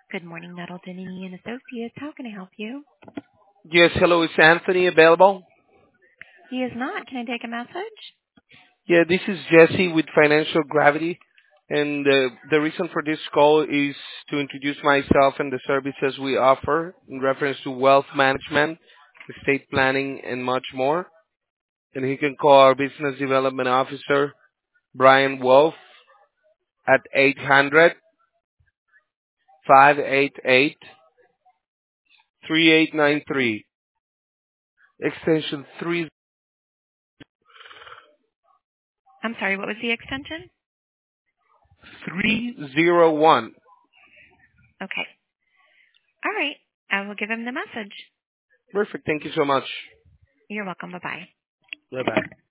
Good morning, Nettleton and Associates. How can I help you? Yes, hello. Is Anthony available? He is not. Can I take a message? Yeah, this is Jesse with Financial Gravity, and the reason for this call is to introduce myself and the services we offer in reference to wealth management, estate planning, and much more. And he can call our Business Development Officer, Brian Wolf, at 800-588-3893, extension I'm sorry, what was the extension? 3301. Okay. All right. I will give him the message. Perfect. Thank you so much. You're welcome. Bye-bye. Bye-bye.